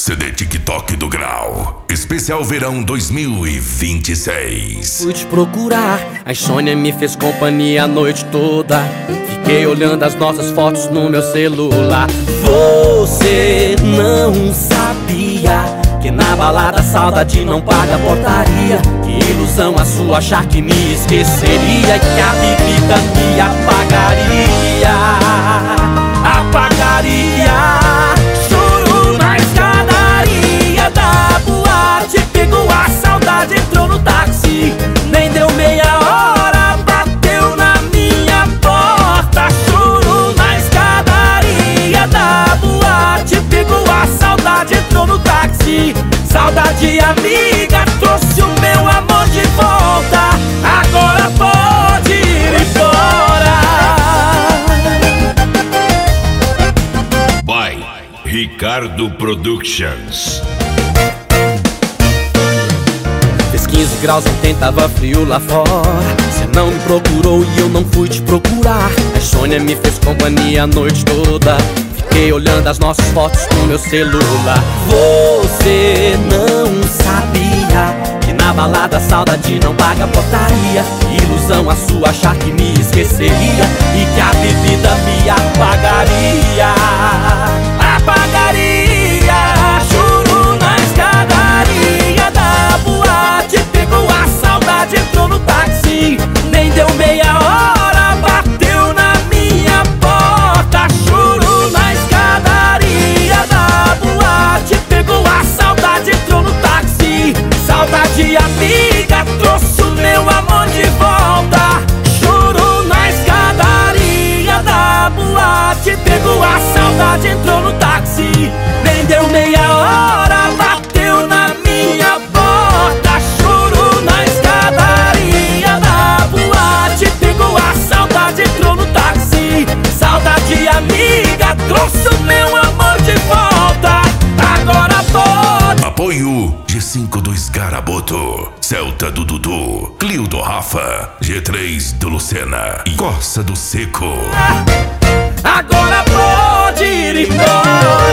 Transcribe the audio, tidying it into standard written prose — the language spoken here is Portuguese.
CD TikTok do Grau. Especial Verão 2026. Fui te procurar, a insônia me fez companhia a noite toda. Fiquei olhando as nossas fotos no meu celular. Você não sabia que na balada a saudade não paga portaria. Que ilusão a sua achar que me esqueceria, que a bebida me apagaria. Apagaria. Choro na escadaria da boate. Pegou a saudade, entrou no táxi. Nem deu meia hora, bateu na minha porta. Choro na escadaria da boate. Pegou a saudade, entrou no táxi. Saudade amiga, trouxe o meu amor de volta. Agora pode ir embora. By Ricardo Productions. Fez 15 graus ontem, tava frio lá fora. Cê não me procurou e eu não fui te procurar. A insônia me fez companhia a noite toda. Fiquei olhando as nossas fotos no meu celular. Você não sabia que na balada a saudade não paga portaria. Ilusão a sua achar que me esqueceria e que a bebida me apagaria. Apagaria. Choro na escadaria da boate. Pegou a saudade, entrou no táxi. Nem deu meia hora, bateu na minha porta. Choro na escadaria da boate. Pegou a saudade, entrou no táxi. Saudade amiga, trouxe o meu amor de volta. Choro na escadaria da boate. Pegou a saudade, entrou no táxi. Nem deu meia hora, bateu na minha porta. Choro na escadaria da boate. Pegou a saudade, entrou no táxi. Saudade amiga, trouxe o meu amor de volta. Agora pode. Apoio G5 do Escaraboto, Celta do Dudu, Clio do Rafa, G3 do Lucena e Costa do Seco. Agora pode ir embora.